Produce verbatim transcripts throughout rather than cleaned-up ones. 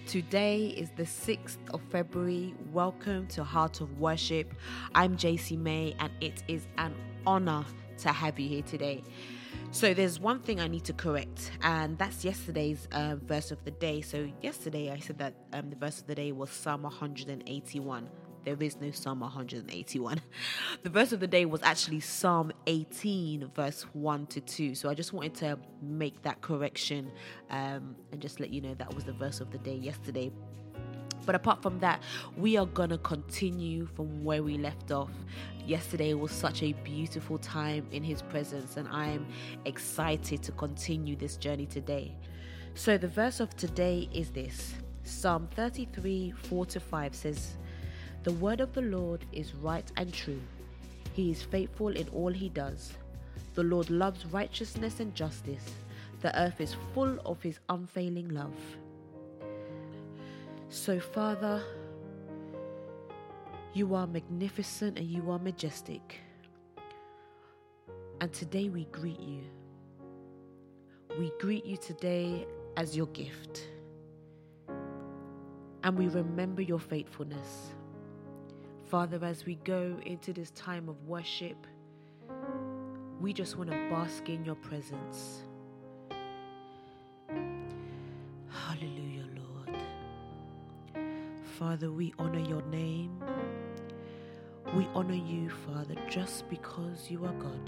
Today is the sixth of February. Welcome to Heart of Worship. I'm J C May, and it is an honor to have you here today. So there's one thing I need to correct, and that's yesterday's uh, verse of the day. So yesterday I said that um, the verse of the day was Psalm one eighty-one. There is no Psalm one eighty-one. The verse of the day was actually Psalm eighteen, verse one to two. So I just wanted to make that correction um, and just let you know that was the verse of the day yesterday. But apart from that, we are going to continue from where we left off. Yesterday was such a beautiful time in His presence, and I am excited to continue this journey today. So the verse of today is this. Psalm thirty-three, four to five says, "The word of the Lord is right and true. He is faithful in all He does. The Lord loves righteousness and justice. The earth is full of His unfailing love." So, Father, you are magnificent and you are majestic. And today we greet you. We greet you today as your gift. And we remember your faithfulness. Father, as we go into this time of worship, we just want to bask in your presence. Hallelujah, Lord. Father, we honor your name. We honor you, Father, just because you are God.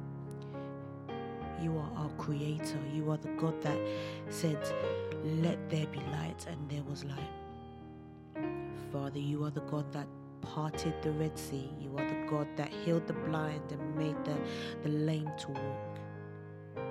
You are our creator. You are the God that said, "Let there be light," and there was light. Father, you are the God that parted the Red Sea. You are the God that healed the blind and made the, the lame to walk.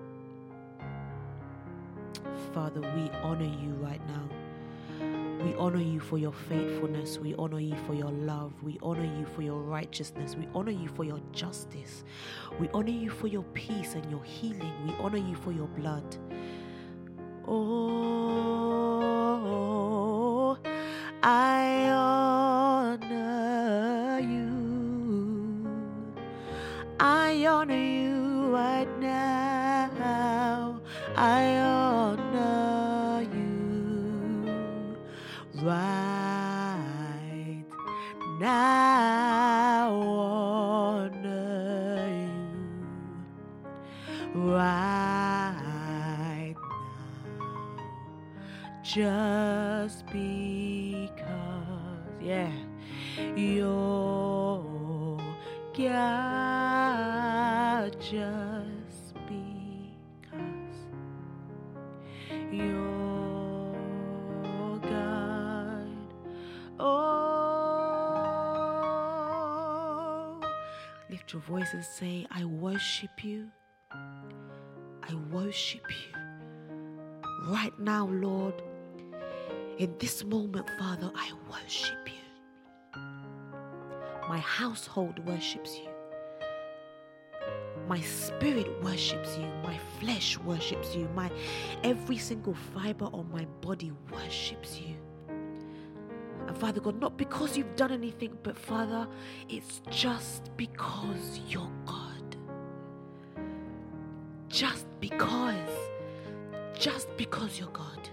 Father, we honor you right now. We honor you for your faithfulness. We honor you for your love. We honor you for your righteousness. We honor you for your justice. We honor you for your peace and your healing. We honor you for your blood. Oh, I honor you. I honor you right now. I honor you right now. Honor you right now. Just because, yeah, you're God, just because you're God. Oh, lift your voice and say, "I worship you. I worship you right now, Lord. In this moment, Father, I worship you. My household worships you. My spirit worships you. My flesh worships you. My every single fiber of my body worships you. And Father God, not because you've done anything, but Father, it's just because you're God. Just because. Just because you're God.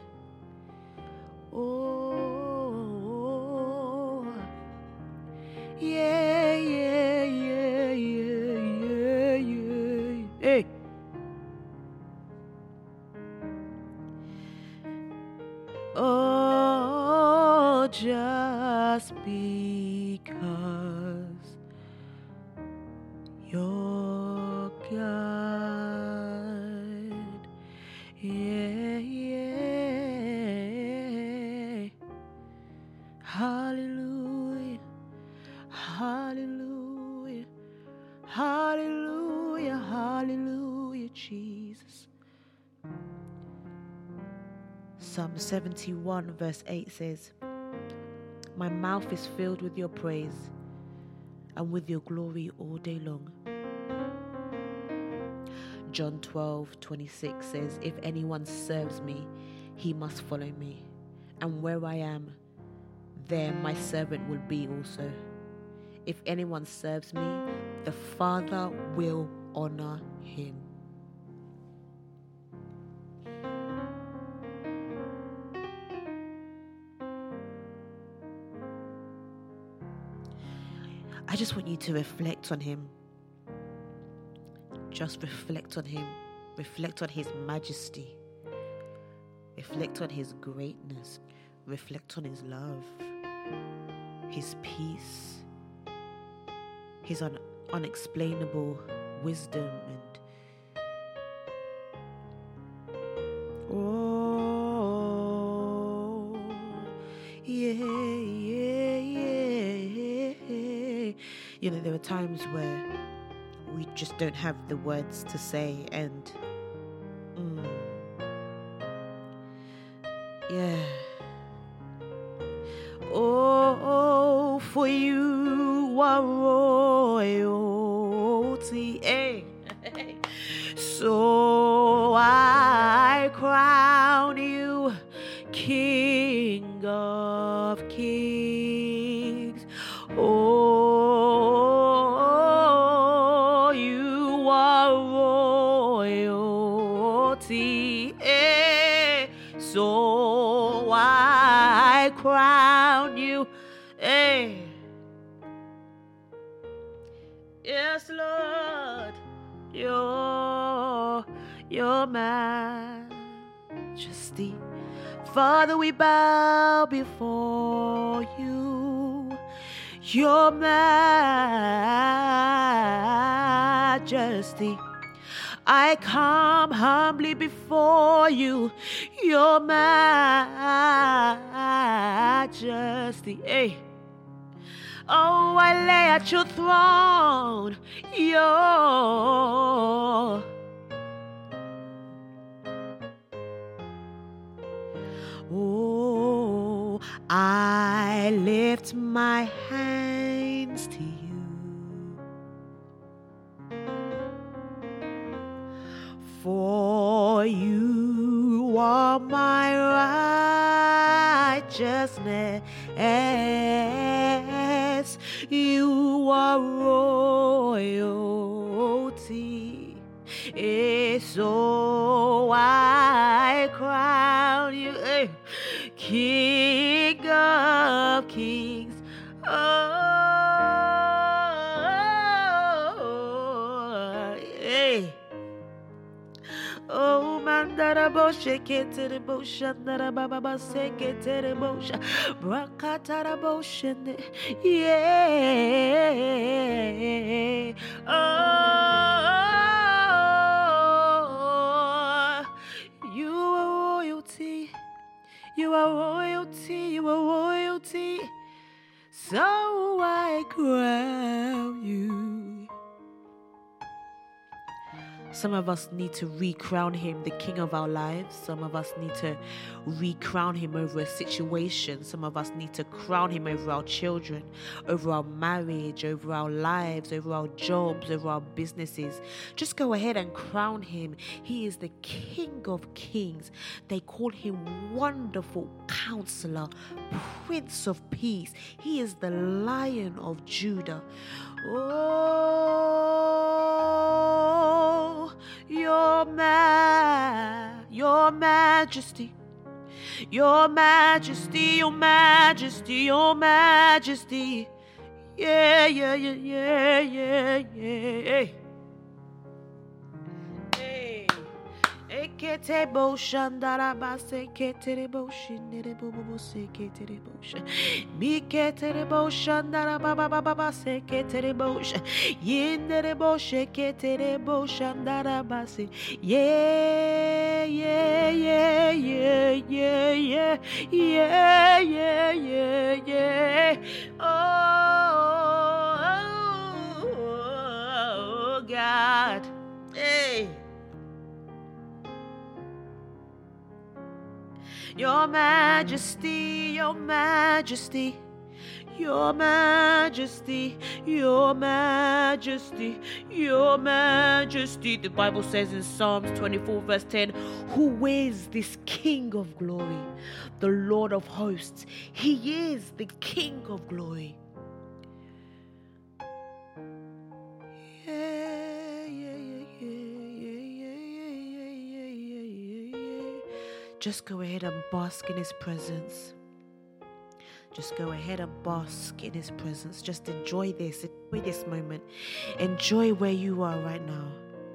Oh, yeah, yeah, yeah, yeah, yeah, yeah. Hey. Oh, just because you're God. Yeah, yeah. Hallelujah. Hallelujah. Hallelujah. Hallelujah, Jesus. Psalm seventy-one verse eight says, "My mouth is filled with your praise and with your glory all day long." John twelve twenty-six says, "If anyone serves me, he must follow me. And where I am, there my servant will be also. If anyone serves me, the Father will honor him." I just want you to reflect on him. Just reflect on him. Reflect on his majesty. Reflect on his greatness. Reflect on his love, his peace, his un- unexplainable wisdom and oh yeah, yeah, yeah. You know, there are times where we just don't have the words to say, and mm, yeah. Oh, for you are royalty. Hey. So I crown you King of Kings. Oh, you are royalty. Hey. So I crown you. Hey. Yes, Lord. Your, your majesty. Father, we bow before you. Your majesty. I come humbly before you, your majesty. Hey. Oh, I lay at your throne, your. Oh, I lift my hands to you. For you are my righteousness. You are royalty. So I crown you eh, King of Kings. Oh, hey. Oh, mandara boshe ketere bosha nara baba base ketere bosha brakatara boshe yeah. Oh, you are royalty, you are royalty, you are royalty. So I crown you. Some of us need to recrown him the king of our lives. Some of us need to recrown him over a situation. Some of us need to crown him over our children, over our marriage, over our lives, over our jobs, over our businesses. Just go ahead and crown him. He is the King of Kings. They call him Wonderful Counselor, Prince of Peace. He is the Lion of Judah. Oh, your ma, your majesty, your majesty, your majesty, your majesty. Yeah, yeah, yeah, yeah, yeah, yeah. Hey. Ekete boshan darabase ketere boshin nere bobo se ketere boshan mi ketere boshan darababa baba se ketere boshan yindere boshe ketere boshan darabase yeah yeah yeah yeah yeah yeah yeah yeah yeah yeah oh, oh God hey. Your majesty, your majesty, your majesty, your majesty, your majesty. The Bible says in Psalms twenty-four verse ten, who is this King of glory? The Lord of hosts. He is the King of glory. Just go ahead and bask in his presence. just go ahead and bask in His presence. Just enjoy this, enjoy this moment, enjoy where you are right now.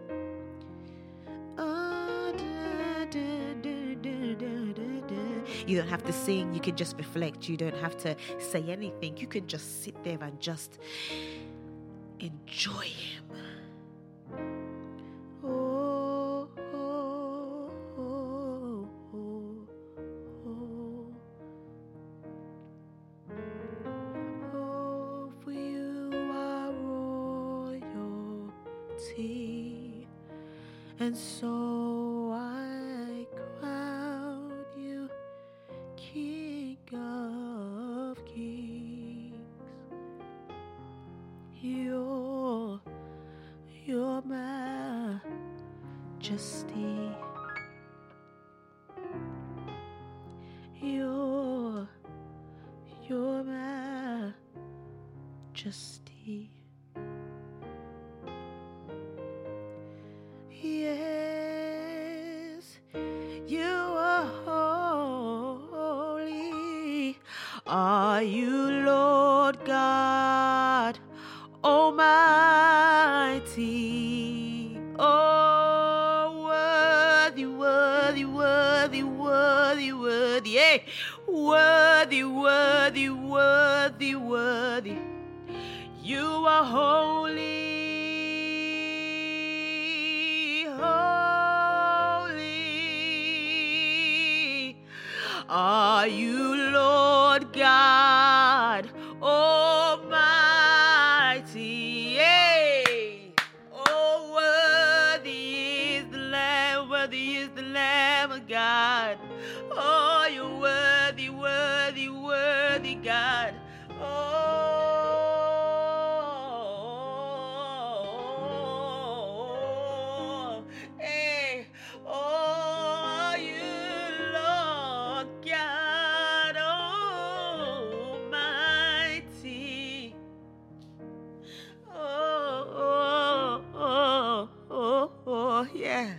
You don't have to sing, you can just reflect. You don't have to say anything. You can just sit there and just enjoy Him. Oh, oh, oh, oh, oh. Oh, for you are royalty, and so I crown you King of Kings. Your, your majesty, your, your majesty. Yes, you are holy. Are you Lord God Almighty? Oh, worthy, worthy, worthy, worthy, worthy, yeah. Worthy, worthy, worthy, worthy. You are holy. Are you Lord God Almighty? Yay! Oh, worthy is the Lamb, worthy is the Lamb of God. Oh, you're worthy, worthy, worthy, God. Oh, hey, oh, you Lord God Almighty. Oh, oh, oh, oh, oh, yeah.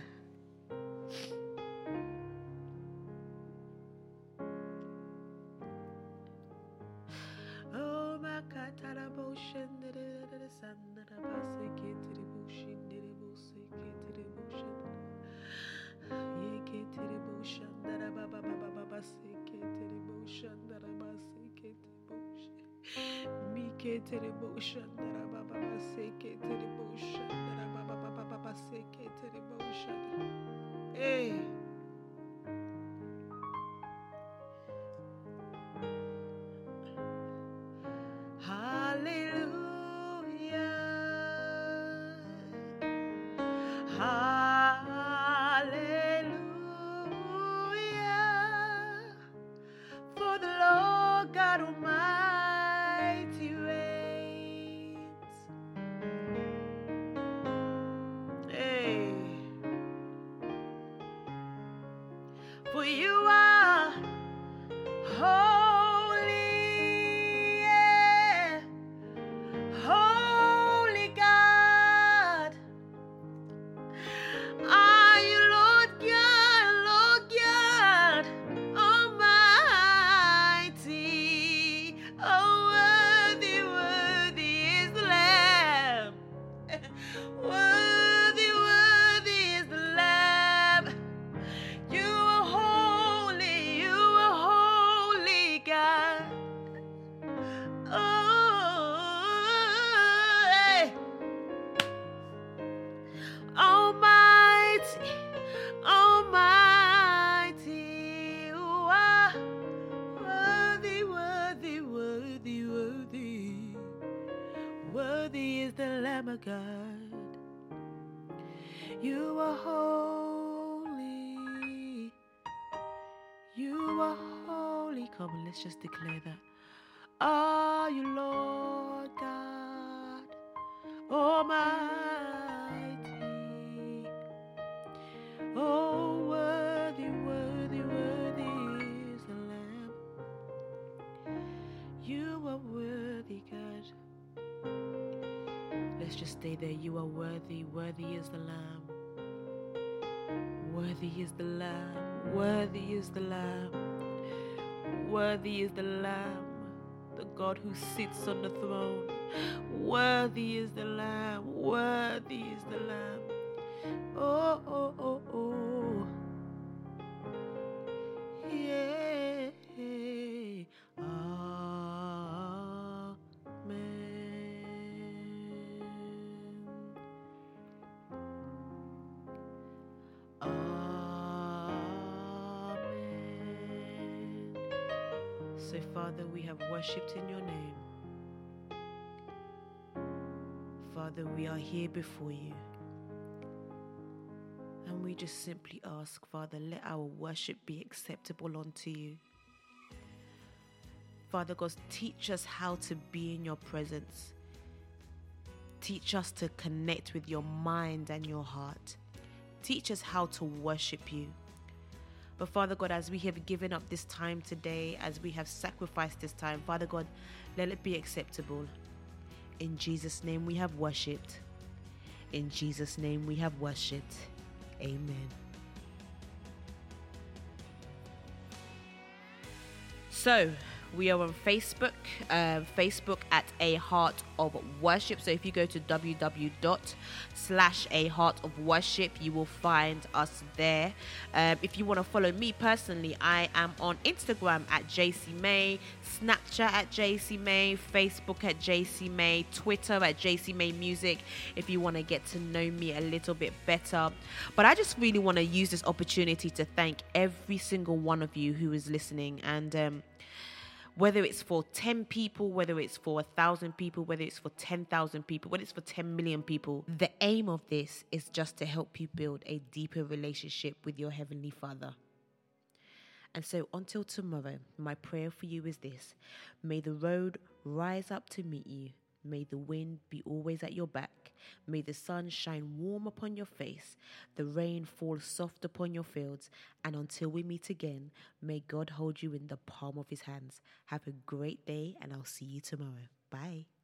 Oh, my cataraboshin, the sun that I pass a kid to the bush, the bush, to the bush. Ye get to the bush, that I baba baba sick to the bush, that I sick to the bush. Me get to the bush, that I baba sick to the bush, that I baba baba sick to the bush. Hey. Hallelujah. Hallelujah. For the Lord God Almighty reigns. Hey. For you are holy. Holy God, are you Lord God, Lord God Almighty? Oh, worthy, worthy is the Lamb. Worthy, worthy is the Lamb. You are holy, you are holy God. Oh. Almighty, Almighty, you are worthy, worthy, worthy, worthy. Worthy is the Lamb of God. You are holy. You are holy. Come on, let's just declare that. Are you Lord God Almighty? Oh, worthy, worthy, worthy is the Lamb. You are worthy, God. Let's just stay there. You are worthy, worthy is the Lamb. Worthy is the Lamb. Worthy is the Lamb. Worthy is the Lamb. the God who sits on the throne. Worthy is the Lamb, worthy is the Lamb. Oh, oh, oh, oh. Yeah. Amen. Amen. So, Father, we have worshipped in your name. Father, we are here before you. And we just simply ask, Father, let our worship be acceptable unto you. Father God, teach us how to be in your presence. Teach us to connect with your mind and your heart. Teach us how to worship you. But Father God, as we have given up this time today, as we have sacrificed this time, Father God, let it be acceptable. In Jesus' name we have worshipped. In Jesus' name we have worshipped. Amen. So, we are on Facebook, uh, Facebook at A Heart of Worship. So if you go to w w w dot slash A Heart of Worship, you will find us there. Um, if you want to follow me personally, I am on Instagram at J C May, Snapchat at J C May, Facebook at J C May, Twitter at J C May Music, if you want to get to know me a little bit better. But I just really want to use this opportunity to thank every single one of you who is listening. And um, whether it's for ten people, whether it's for one thousand people, whether it's for ten thousand people, whether it's for ten million people, the aim of this is just to help you build a deeper relationship with your Heavenly Father. And so until tomorrow, my prayer for you is this. May the road rise up to meet you. May the wind be always at your back. May the sun shine warm upon your face. The rain fall soft upon your fields. And until we meet again, may God hold you in the palm of his hands. Have a great day, and I'll see you tomorrow. Bye.